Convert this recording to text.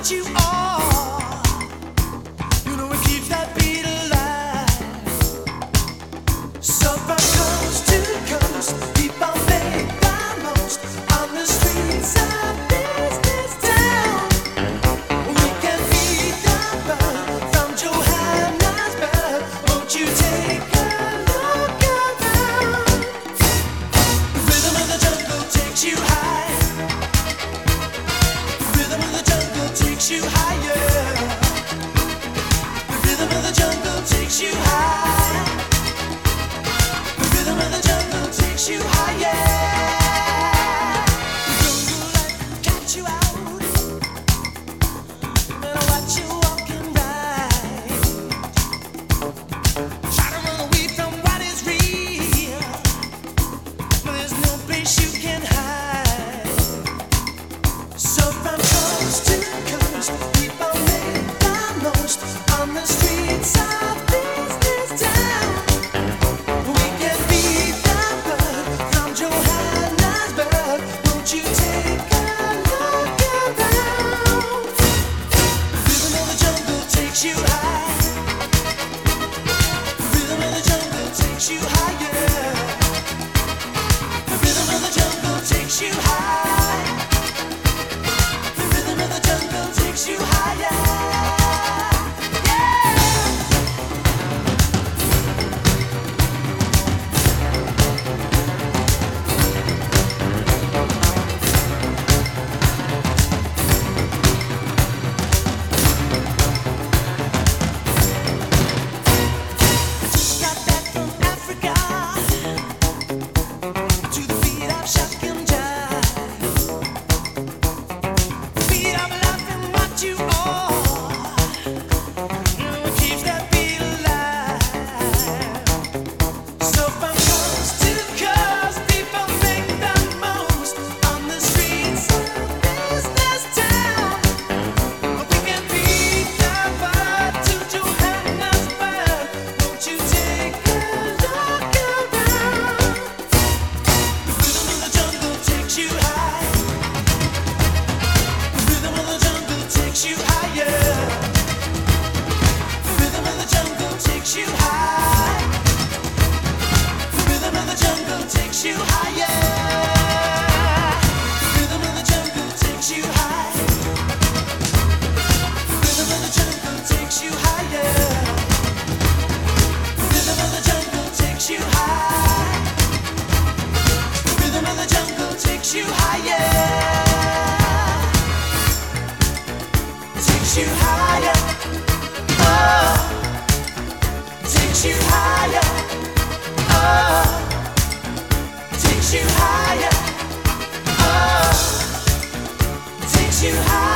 you are. You know it keeps that beat alive. So from coast to coast, people make the most on the streets of this town. We can beat the buzz from Johannesburg. Won't you take a look around? The rhythm of the jungle takes you high. The rhythm of the jungle takes you higher. The rhythm of the jungle takes you high. The rhythm of the jungle takes you higher. The jungle life catch you out. No matter what you're walking right. Try to run away from what is real, but there's no place you can hide. So from coast to coast, people make the most on the streets of this town. We can beat the buzz from Johannesburg. Won't you take a look around? The rhythm of the jungle takes you high. The rhythm of the jungle takes you higher. The rhythm of the jungle takes you high. The rhythm of the jungle takes you higher. Yeah. Just got back from Africa to the beat of Shotgun Jive. Beat of laughing what you are. It keeps that beat alive. So from coast to coast, people make the most on the streets of this town. We can beat the buzz to Johannesburg. Won't you take a look around? The rhythm of the jungle takes you high. The rhythm of the jungle takes you higher. The rhythm of the jungle takes you high. The rhythm of the jungle takes you higher. The rhythm of the jungle takes you high. The rhythm of the jungle takes you higher. The rhythm of the jungle takes you high. The rhythm of the jungle takes you higher. Takes you higher. Oh, takes you higher. Oh, takes you higher. Oh, takes you higher.